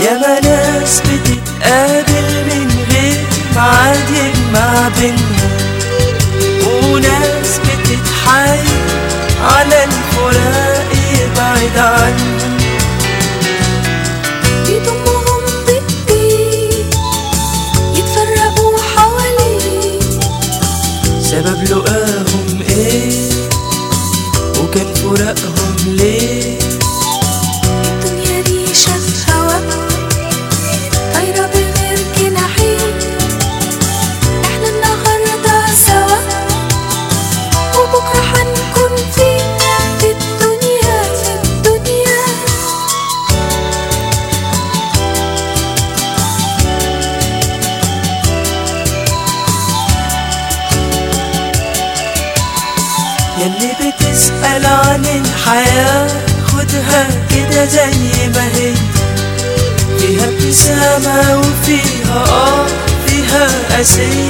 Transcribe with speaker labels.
Speaker 1: ياما ناس بتتقابل من غير ميعاد يجمع بينا، وناس بتتحايل على الفراق يبعد عنها.
Speaker 2: يضمهم ضدي يتفرقوا حواليه،
Speaker 1: سبب لقاهم ايه وكان فراقهم ليه؟
Speaker 2: الدنيا ريشة في هوا طايرة بغير جناحين، احنا النهاردة سوا وبكرة هنكون فين في الدنيا في الدنيا.
Speaker 1: ياللي بتسأل عن الحياة خدها كده زي ما هي، فيها ابتسامة وفيها فيها قاسية.